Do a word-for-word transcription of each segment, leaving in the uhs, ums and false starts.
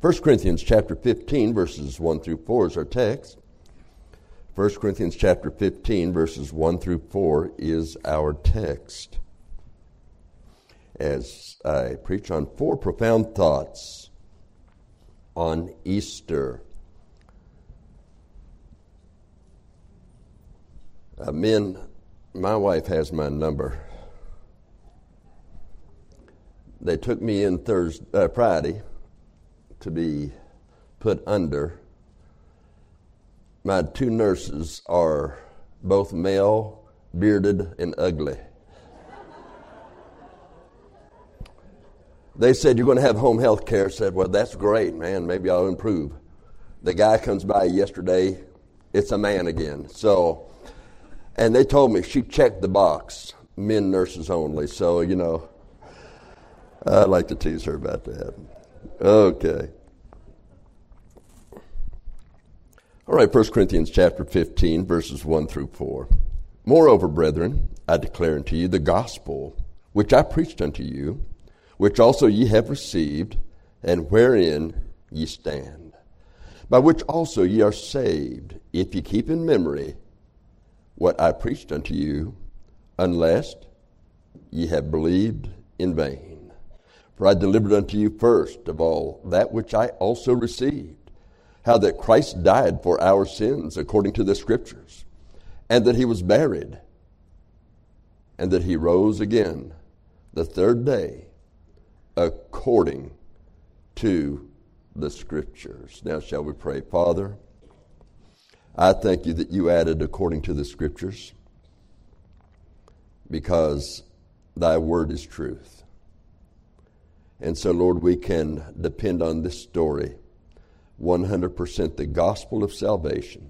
First Corinthians chapter fifteen, verses one through four is our text. First Corinthians chapter fifteen, verses one through four is our text. As I preach on four profound thoughts on Easter. Uh, men, my wife has my number. They took me in Thursday, uh, Friday to be put under. My two nurses are both male, bearded, and ugly. They said, "You're going to have home health care." I said, "Well, that's great, man. Maybe I'll improve." The guy comes by yesterday. It's a man again. So, and they told me she checked the box, men nurses only. So, you know, I'd like to tease her about that. Okay. All right, First Corinthians chapter fifteen, verses one through four. "Moreover, brethren, I declare unto you the gospel which I preached unto you, which also ye have received, and wherein ye stand, by which also ye are saved, if ye keep in memory what I preached unto you, unless ye have believed in vain. For I delivered unto you first of all that which I also received, how that Christ died for our sins according to the Scriptures, and that he was buried, and that he rose again the third day according to the Scriptures." Now shall we pray. Father, I thank you that you added according to the Scriptures, because thy word is truth. And so, Lord, we can depend on this story, one hundred percent the gospel of salvation.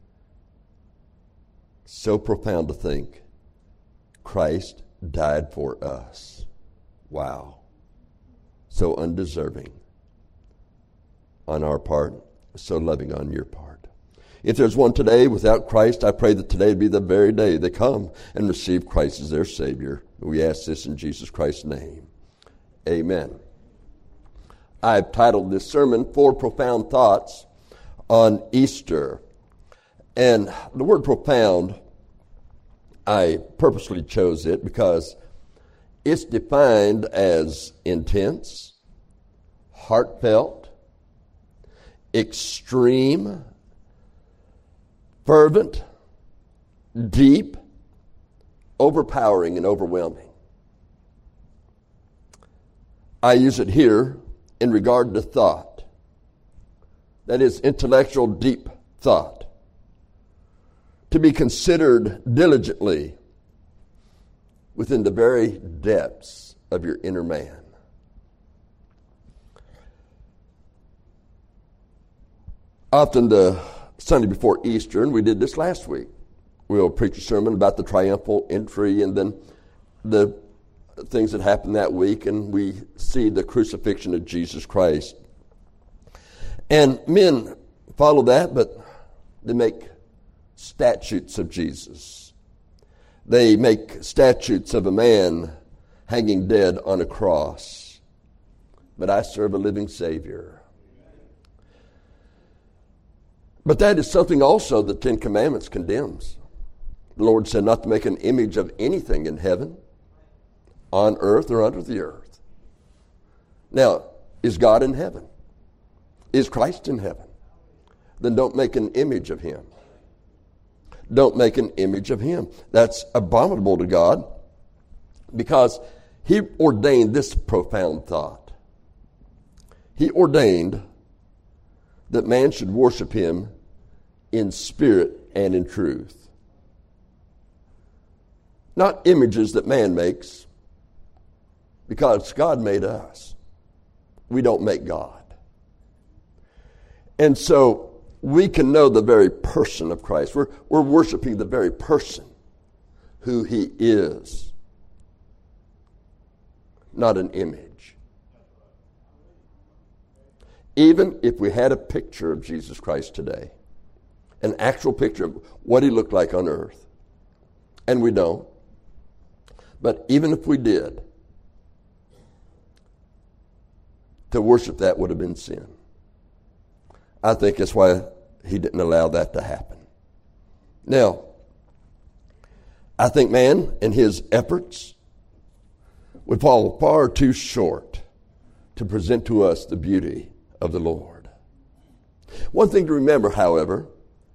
So profound to think Christ died for us. Wow. So undeserving on our part, so loving on your part. If there's one today without Christ, I pray that today be the very day they come and receive Christ as their Savior. We ask this in Jesus Christ's name. Amen. I've titled this sermon, Four Profound Thoughts on Easter. And the word profound, I purposely chose it because it's defined as intense, heartfelt, extreme, fervent, deep, overpowering, and overwhelming. I use it here in regard to thought. That is intellectual, deep thought. To be considered diligently within the very depths of your inner man. Often the Sunday before Easter, and we did this last week, we'll preach a sermon about the triumphal entry and then the things that happened that week, and we see the crucifixion of Jesus Christ. And men follow that, but they make statutes of Jesus. They make statutes of a man hanging dead on a cross. But I serve a living Savior. But that is something also the Ten Commandments condemns. The Lord said not to make an image of anything in heaven, on earth, or under the earth. Now, is God in heaven? Is Christ in heaven? Then don't make an image of him. Don't make an image of him. That's abominable to God, because he ordained this profound thought. He ordained that man should worship him in spirit and in truth. Not images that man makes, because God made us. We don't make God. And so we can know the very person of Christ. We're, we're worshiping the very person who he is, not an image. Even if we had a picture of Jesus Christ today, an actual picture of what he looked like on earth, and we don't, but even if we did, to worship that would have been sin. I think that's why he didn't allow that to happen. Now, I think man and his efforts would fall far too short to present to us the beauty of the Lord. One thing to remember, however,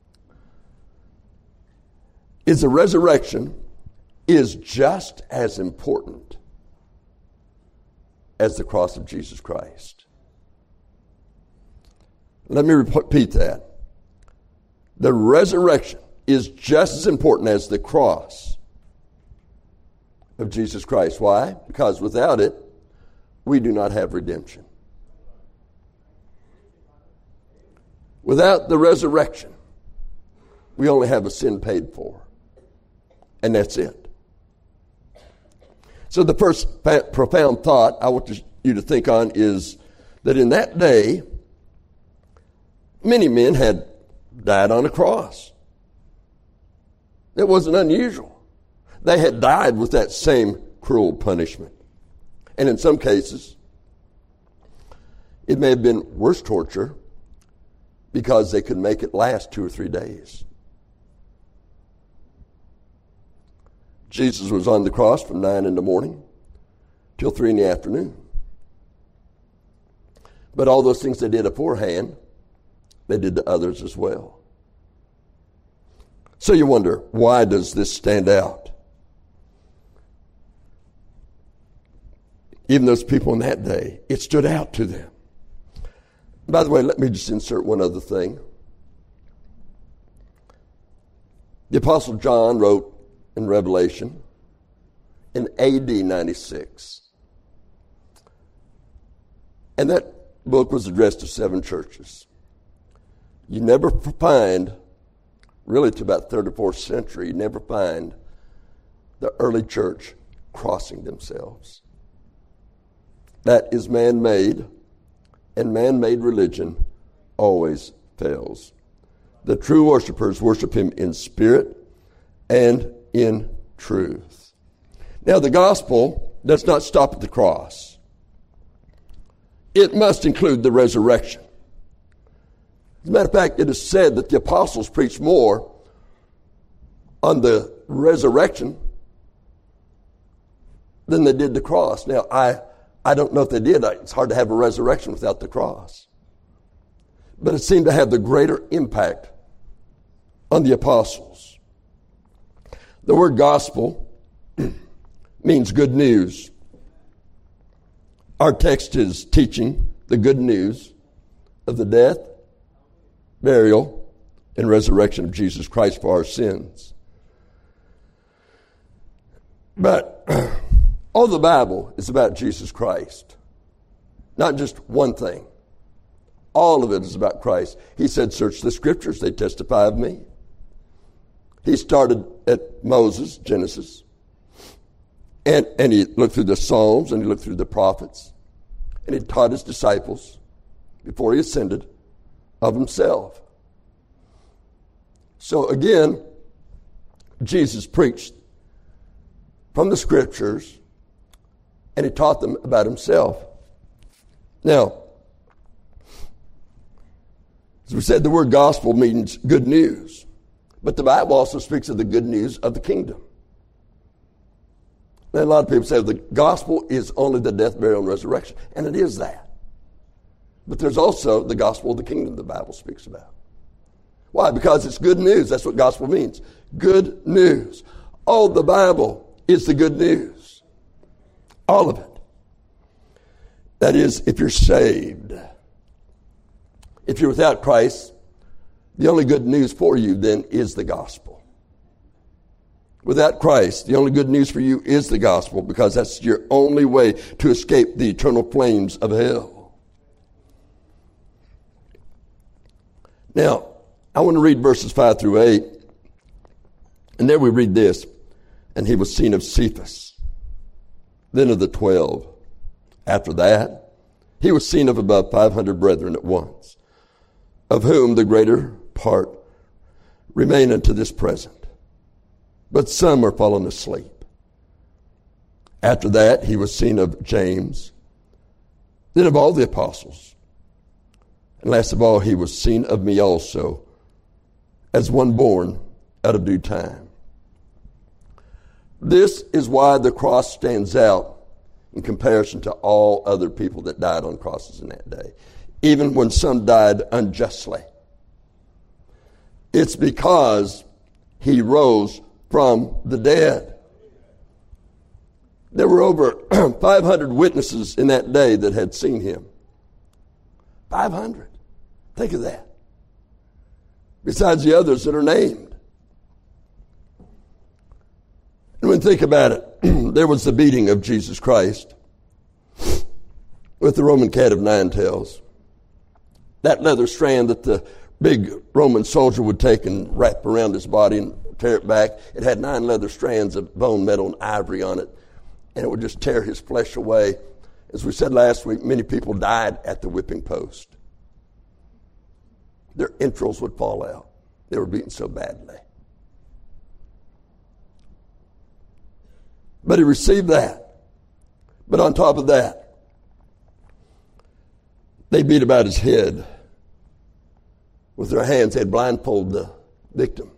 is the resurrection is just as important as the cross of Jesus Christ. Let me repeat that. The resurrection is just as important as the cross of Jesus Christ. Why? Because without it, we do not have redemption. Without the resurrection, we only have a sin paid for. And that's it. So the first profound thought I want you to think on is that in that day, many men had died on a cross. It wasn't unusual. They had died with that same cruel punishment. And in some cases, it may have been worse torture because they could make it last two or three days. Jesus was on the cross from nine in the morning till three in the afternoon. But all those things they did beforehand, they did to others as well. So you wonder, why does this stand out? Even those people in that day, it stood out to them. By the way, let me just insert one other thing. The Apostle John wrote in Revelation in A D ninety-six. And that book was addressed to seven churches. You never find, really to about third or fourth century, you never find the early church crossing themselves. That is man-made, and man-made religion always fails. The true worshipers worship him in spirit and in truth. Now, the gospel does not stop at the cross. It must include the resurrection. As a matter of fact, it is said that the apostles preached more on the resurrection than they did the cross. Now, I, I don't know if they did. It's hard to have a resurrection without the cross. But it seemed to have the greater impact on the apostles. The word gospel means good news. Our text is teaching the good news of the death, burial, and resurrection of Jesus Christ for our sins. But all the Bible is about Jesus Christ. Not just one thing. All of it is about Christ. He said, search the scriptures, they testify of me. He started at Moses, Genesis. And, and he looked through the Psalms and he looked through the prophets. And he taught his disciples before he ascended of himself. So again, Jesus preached from the scriptures and he taught them about himself. Now, as we said, the word gospel means good news. But the Bible also speaks of the good news of the kingdom. And a lot of people say the gospel is only the death, burial, and resurrection. And it is that. But there's also the gospel of the kingdom the Bible speaks about. Why? Because it's good news. That's what gospel means. Good news. All the Bible is the good news. All of it. That is, if you're saved. If you're without Christ, the only good news for you then is the gospel. Without Christ, the only good news for you is the gospel, because that's your only way to escape the eternal flames of hell. Now, I want to read verses five through eight. And there we read this. And he was seen of Cephas, then of the twelve. After that, he was seen of above five hundred brethren at once, of whom the greater part remain unto this present. But some are fallen asleep. After that, he was seen of James, then of all the apostles. And last of all, he was seen of me also, as one born out of due time. This is why the cross stands out in comparison to all other people that died on crosses in that day, even when some died unjustly. It's because he rose from the dead. There were over five hundred witnesses in that day that had seen him. five hundred. Think of that. Besides the others that are named. And when you think about it, there was the beating of Jesus Christ with the Roman cat of nine tails. That leather strand that the big Roman soldier would take and wrap around his body and tear it back. It had nine leather strands of bone, metal, and ivory on it. And it would just tear his flesh away. As we said last week, many people died at the whipping post. Their entrails would fall out. They were beaten so badly. But he received that. But on top of that, they beat about his head. With their hands, they'd blindfold the victim.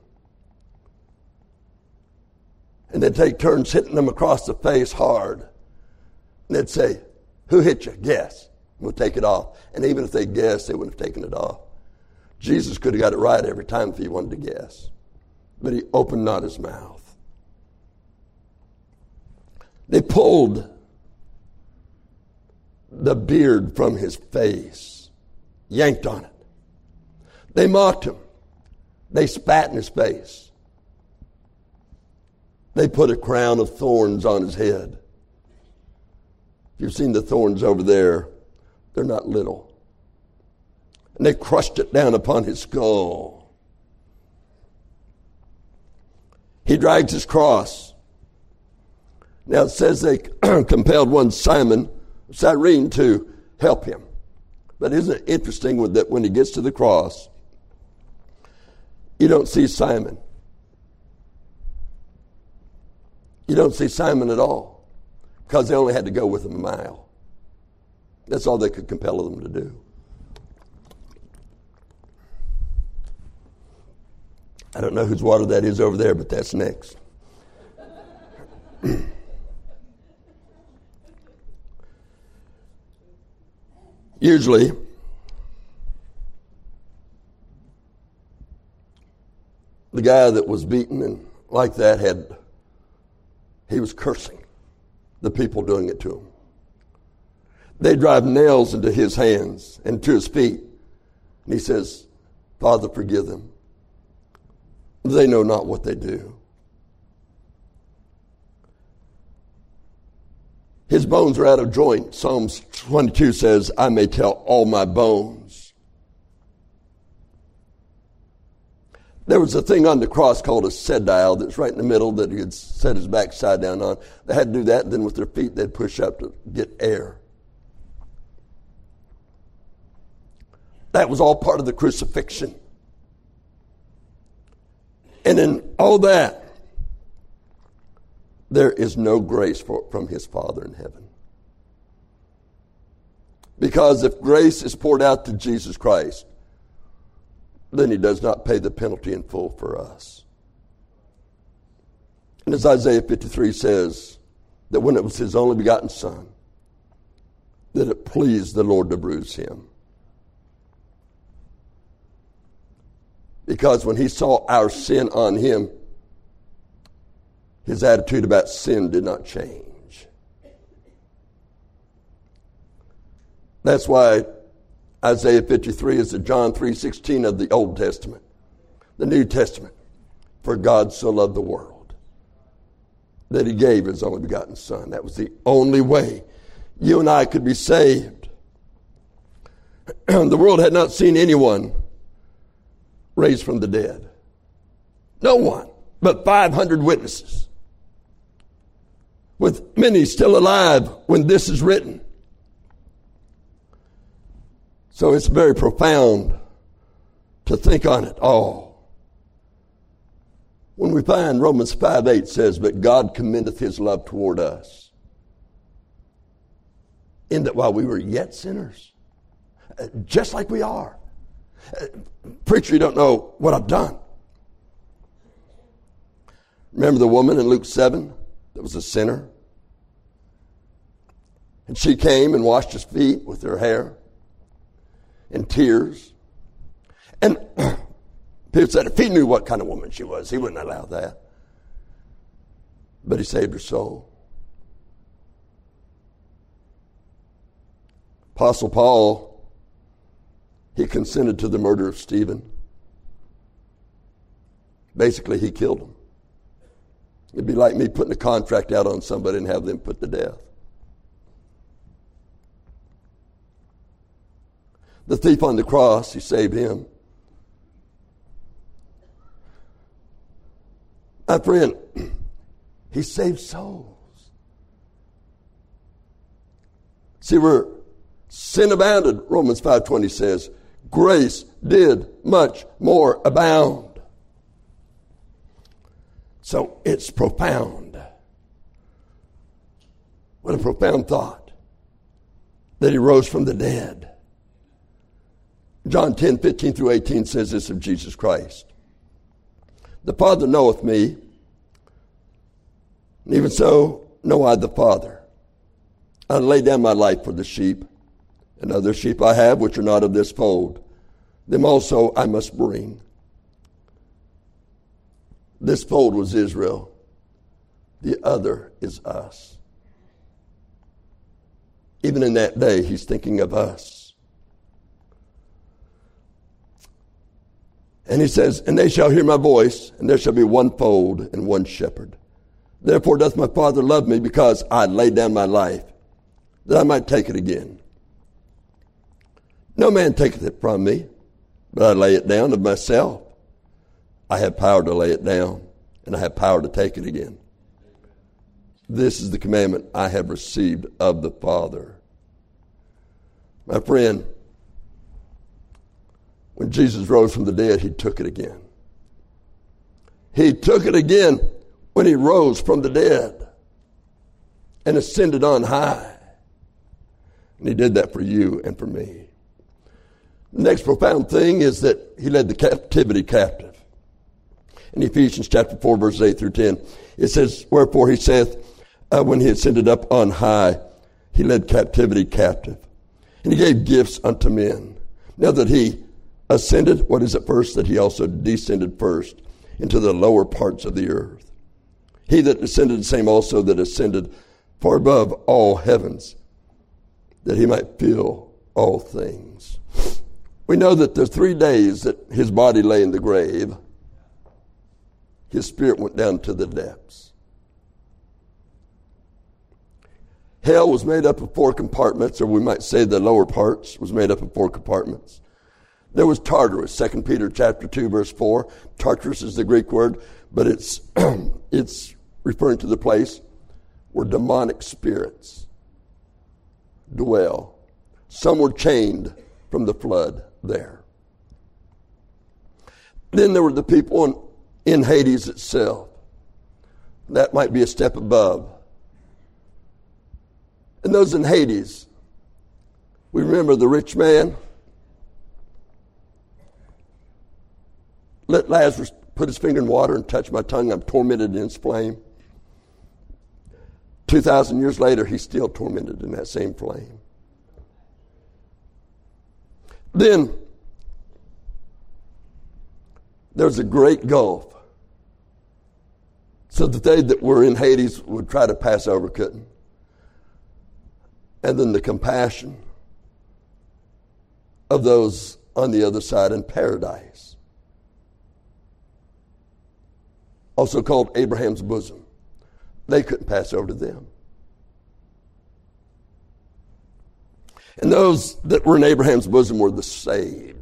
And they'd take turns hitting them across the face hard. And they'd say, who hit you? Guess. We'll take it off. And even if they guessed, they wouldn't have taken it off. Jesus could have got it right every time if he wanted to guess. But he opened not his mouth. They pulled the beard from his face, yanked on it. They mocked him. They spat in his face. They put a crown of thorns on his head. If you've seen the thorns over there, they're not little. And they crushed it down upon his skull. He dragged his cross. Now it says they compelled one Simon, Cyrene, to help him. But isn't it interesting that when he gets to the cross, you don't see Simon. You don't see Simon at all, because they only had to go with him a mile. That's all they could compel them to do. I don't know whose water that is over there, but that's next. Usually, the guy that was beaten and like that had, he was cursing the people doing it to him. They drive nails into his hands and to his feet. And he says, Father, forgive them. They know not what they do. His bones are out of joint. Psalms twenty-two says, I may tell all my bones. There was a thing on the cross called a sedile that's right in the middle that he had set his backside down on. They had to do that, and then with their feet they'd push up to get air. That was all part of the crucifixion. And in all that, there is no grace for, from his Father in heaven. Because if grace is poured out to Jesus Christ, then he does not pay the penalty in full for us. And as Isaiah fifty-three says, that when it was his only begotten Son, that it pleased the Lord to bruise him. Because when he saw our sin on him, his attitude about sin did not change. That's why Isaiah fifty-three is the John three sixteen of the Old Testament. The New Testament. For God so loved the world that he gave his only begotten Son. That was the only way you and I could be saved. The world had not seen anyone raised from the dead. No one but five hundred witnesses, with many still alive when this is written. So it's very profound to think on it all. When we find Romans five eight says, but God commendeth his love toward us, in that while we were yet sinners, just like we are. Preacher, you don't know what I've done. Remember the woman in Luke seven that was a sinner? And she came and washed his feet with her hair in tears. And people said if he knew what kind of woman she was, he wouldn't allow that. But he saved her soul. Apostle Paul, he consented to the murder of Stephen. Basically, he killed him. It'd be like me putting a contract out on somebody and have them put to death. The thief on the cross, he saved him. My friend, he saved souls. See, where sin abounded, Romans five twenty says, grace did much more abound. So it's profound. What a profound thought. That he rose from the dead. John ten, fifteen through eighteen says this of Jesus Christ. The Father knoweth me, and even so know I the Father. I lay down my life for the sheep, and other sheep I have which are not of this fold. Them also I must bring. This fold was Israel. The other is us. Even in that day, he's thinking of us. And he says, and they shall hear my voice, and there shall be one fold and one shepherd. Therefore doth my Father love me, because I laid down my life, that I might take it again. No man taketh it from me, but I lay it down of myself. I have power to lay it down, and I have power to take it again. This is the commandment I have received of the Father. My friend, when Jesus rose from the dead, he took it again. He took it again when he rose from the dead and ascended on high. And he did that for you and for me. The next profound thing is that he led the captivity captive. In Ephesians chapter four, verses eight through ten, it says, wherefore he saith, uh, when he ascended up on high, he led captivity captive. And he gave gifts unto men. Now that he ascended, what is it first? That he also descended first into the lower parts of the earth. He that descended, the same also that ascended far above all heavens, that he might fill all things. We know that the three days that his body lay in the grave, his spirit went down to the depths. Hell was made up of four compartments, or we might say the lower parts was made up of four compartments. There was Tartarus, Second Peter chapter two, verse four. Tartarus is the Greek word, but it's it's referring to the place where demonic spirits dwell. Some were chained from the flood there. Then there were the people in in Hades itself. That might be a step above. And those in Hades, we remember the rich man. Let Lazarus put his finger in water and touch my tongue. I'm tormented in its flame. Two thousand years later, he's still tormented in that same flame. Then there's a great gulf, so that they that were in Hades would try to pass over, couldn't. And then the compassion of those on the other side in paradise, also called Abraham's bosom. They couldn't pass over to them. And those that were in Abraham's bosom were the saved.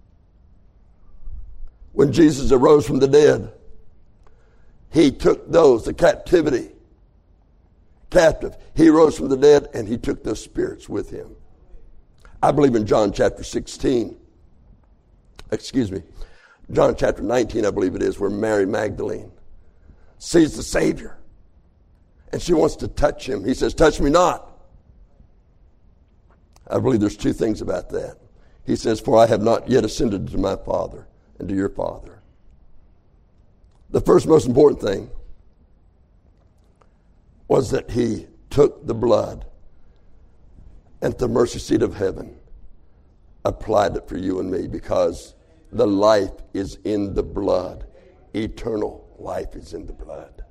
When Jesus arose from the dead, he took those, the captivity, captive. He rose from the dead and he took those spirits with him. I believe in John chapter sixteen, excuse me, John chapter nineteen, I believe it is, where Mary Magdalene sees the Savior and she wants to touch him. He says, touch me not. I believe there's two things about that. He says, for I have not yet ascended to my Father and to your Father. The first most important thing was that he took the blood at the mercy seat of heaven, applied it for you and me, because the life is in the blood. Eternal life is in the blood.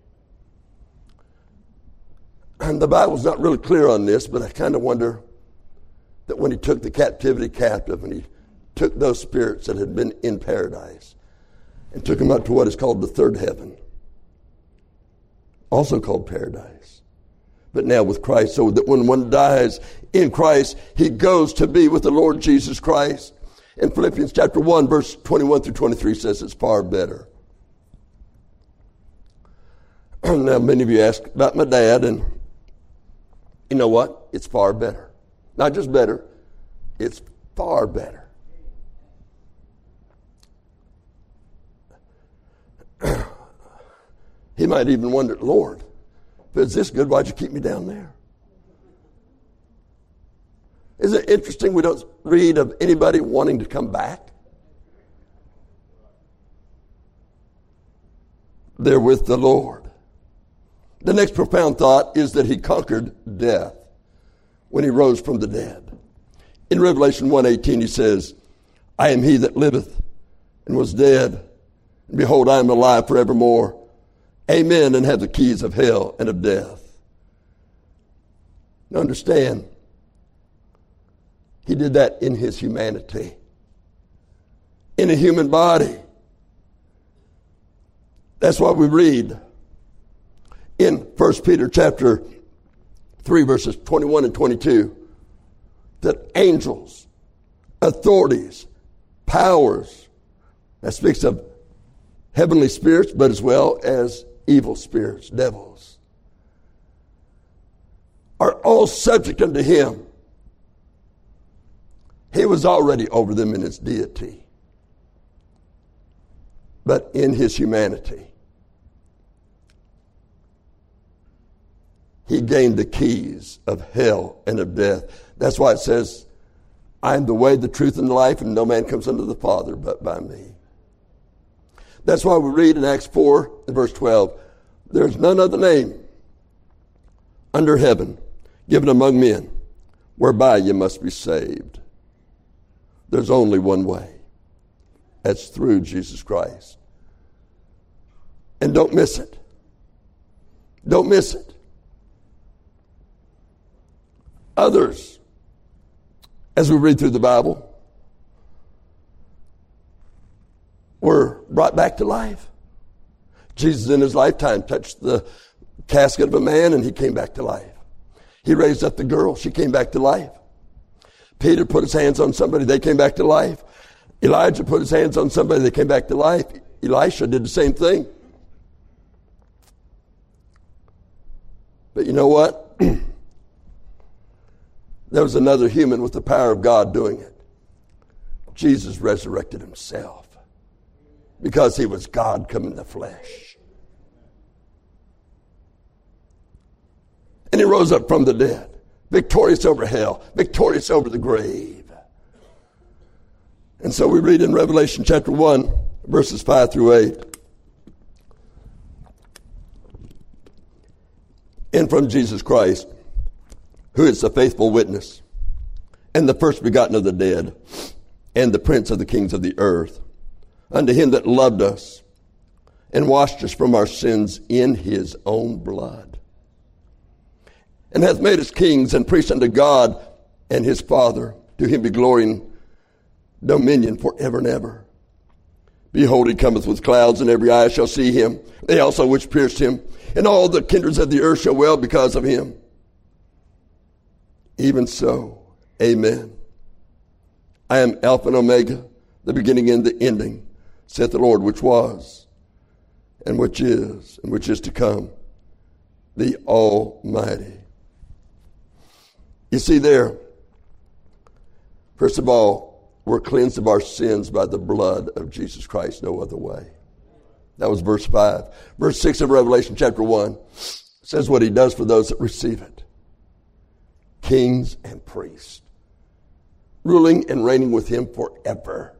And the Bible's not really clear on this, but I kind of wonder that when he took the captivity captive and he took those spirits that had been in paradise and took them up to what is called the third heaven, also called paradise, but now with Christ, so that when one dies in Christ, he goes to be with the Lord Jesus Christ. In Philippians chapter one, verse twenty-one through twenty-three says it's far better. Now, many of you ask about my dad, and you know what? It's far better. Not just better, it's far better. He might even wonder, Lord, if it's this good, why'd you keep me down there? Isn't it interesting we don't read of anybody wanting to come back? They're with the Lord. The next profound thought is that he conquered death when he rose from the dead. In Revelation one eighteen, he says, I am he that liveth and was dead, and behold, I am alive forevermore. Amen, and have the keys of hell and of death. Now understand, he did that in his humanity, in a human body. That's why we read in First Peter chapter three, verses twenty-one and twenty-two, that angels, authorities, powers, that speaks of heavenly spirits, but as well as evil spirits, devils, are all subject unto him. He was already over them in his deity, but in his humanity, he gained the keys of hell and of death. That's why it says, I am the way, the truth, and the life, and no man comes unto the Father but by me. That's why we read in Acts four and verse twelve, there is none other name under heaven given among men whereby you must be saved. There's only one way. That's through Jesus Christ. And don't miss it. Don't miss it. Others, as we read through the Bible, were brought back to life. Jesus in his lifetime touched the casket of a man and he came back to life. He raised up the girl. She came back to life. Peter put his hands on somebody. They came back to life. Elijah put his hands on somebody. They came back to life. Elisha did the same thing. But you know what? There was another human with the power of God doing it. Jesus resurrected himself because he was God come in the flesh. And he rose up from the dead, victorious over hell, victorious over the grave. And so we read in Revelation chapter one, verses five through eight. And from Jesus Christ, who is the faithful witness, and the first begotten of the dead, and the prince of the kings of the earth, unto him that loved us, and washed us from our sins in his own blood, and hath made us kings and priests unto God and his Father. To him be glory and dominion forever and ever. Behold, he cometh with clouds, and every eye shall see him, they also which pierced him, and all the kindreds of the earth shall wail because of him. Even so, amen. I am Alpha and Omega, the beginning and the ending, saith the Lord, which was, and which is, and which is to come, the Almighty. You see there, first of all, we're cleansed of our sins by the blood of Jesus Christ, no other way. That was verse five. Verse six of Revelation chapter one says what he does for those that receive it. Kings and priests. ruling and reigning with him forever.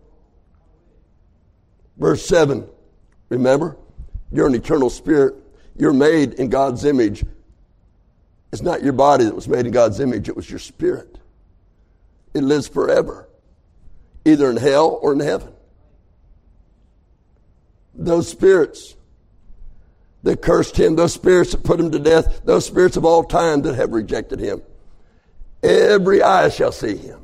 Verse seven, remember, you're an eternal spirit. You're made in God's image. It's not your body that was made in God's image. It was your spirit. It lives forever, either in hell or in heaven. Those spirits that cursed him, those spirits that put him to death, those spirits of all time that have rejected him, every eye shall see him.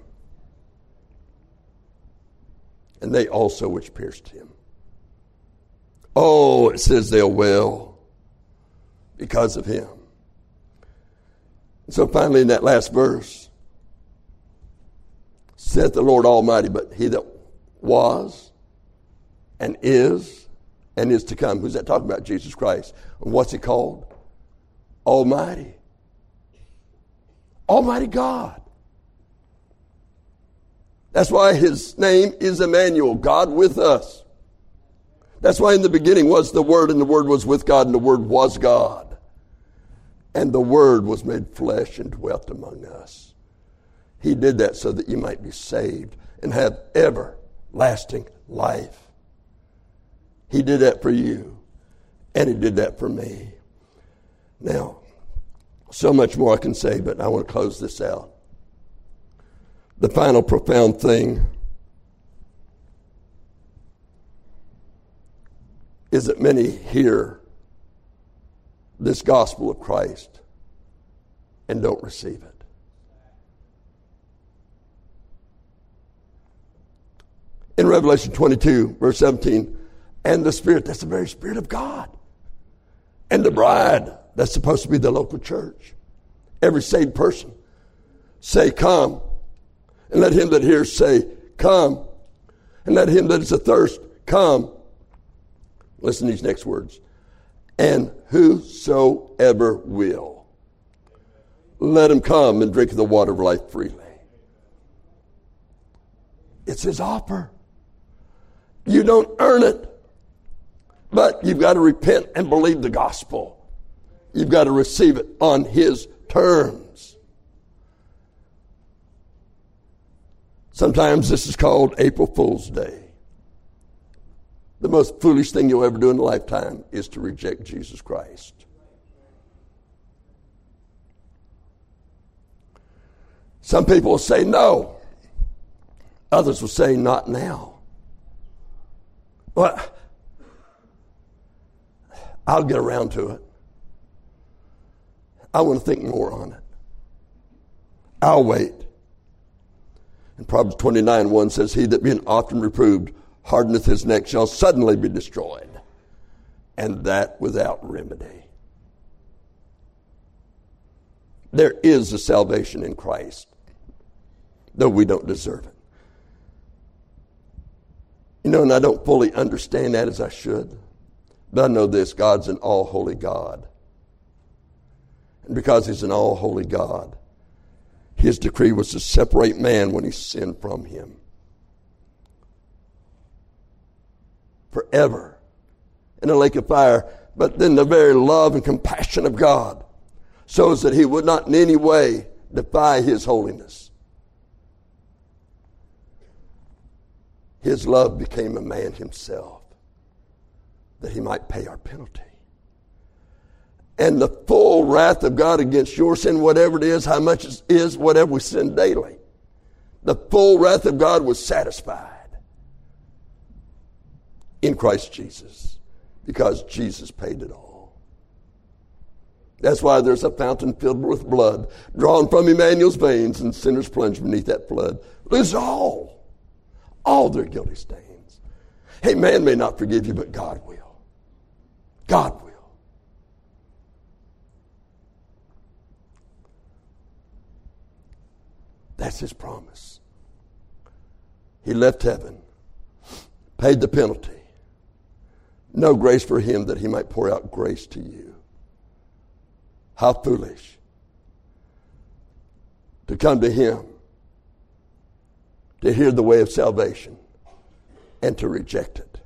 And they also which pierced him. Oh, it says they'll wail because of him. So finally in that last verse, saith the Lord Almighty, but he that was and is and is to come. Who's that talking about? Jesus Christ. And what's he called? Almighty. Almighty God. That's why his name is Emmanuel, God with us. That's why in the beginning was the Word, and the Word was with God, and the Word was God. And the Word was made flesh and dwelt among us. He did that so that you might be saved and have everlasting life. He did that for you, and he did that for me. Now, so much more I can say, but I want to close this out. The final profound thing is that many hear this gospel of Christ and don't receive it. In Revelation twenty-two, verse seventeen, and the Spirit, that's the very Spirit of God. And the bride, that's supposed to be the local church. Every saved person, say, come. And let him that hears say, come. And let him that is athirst, come. Listen to these next words. And whosoever will, let him come and drink of the water of life freely. It's his offer. You don't earn it, but you've got to repent and believe the gospel. You've got to receive it on his terms. Sometimes this is called April Fool's Day. The most foolish thing you'll ever do in a lifetime is to reject Jesus Christ. Some people will say no. Others will say not now. Well, I'll get around to it. I want to think more on it. I'll wait. And Proverbs twenty-nine one says, he that being often reproved hardeneth his neck shall suddenly be destroyed, and that without remedy. There is a salvation in Christ, though we don't deserve it. You know, and I don't fully understand that as I should, but I know this, God's an all-holy God. And because he's an all-holy God, his decree was to separate man when he sinned from him. Forever in a lake of fire. But then the very love and compassion of God shows that he would not in any way defy his holiness. His love became a man himself that he might pay our penalty. And the full wrath of God against your sin, whatever it is, how much it is, whatever we sin daily, the full wrath of God was satisfied in Christ Jesus, because Jesus paid it all. That's why there's a fountain filled with blood drawn from Emmanuel's veins, and sinners plunged beneath that flood lose all, all their guilty stains. Hey, man may not forgive you, but God will. God will. That's his promise. He left heaven, paid the penalty. No grace for him that he might pour out grace to you. How foolish to come to him, to hear the way of salvation, and to reject it.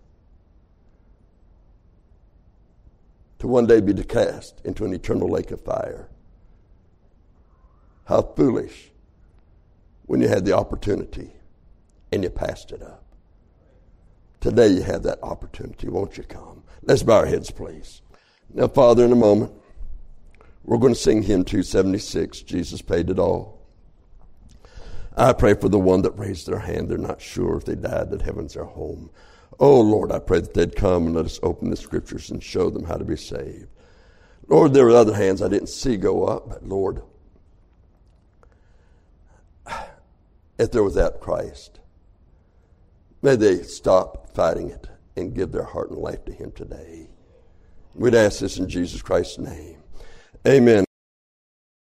To one day be cast into an eternal lake of fire. How foolish when you had the opportunity and you passed it up. Today you have that opportunity. Won't you come? Let's bow our heads, please. Now, Father, in a moment, we're going to sing hymn two seventy-six, Jesus Paid It All. I pray for the one that raised their hand. They're not sure if they died that heaven's their home. Oh, Lord, I pray that they'd come and let us open the scriptures and show them how to be saved. Lord, there are other hands I didn't see go up, but Lord, if they're without Christ, may they stop fighting it and give their heart and life to him today. We'd ask this in Jesus Christ's name. Amen.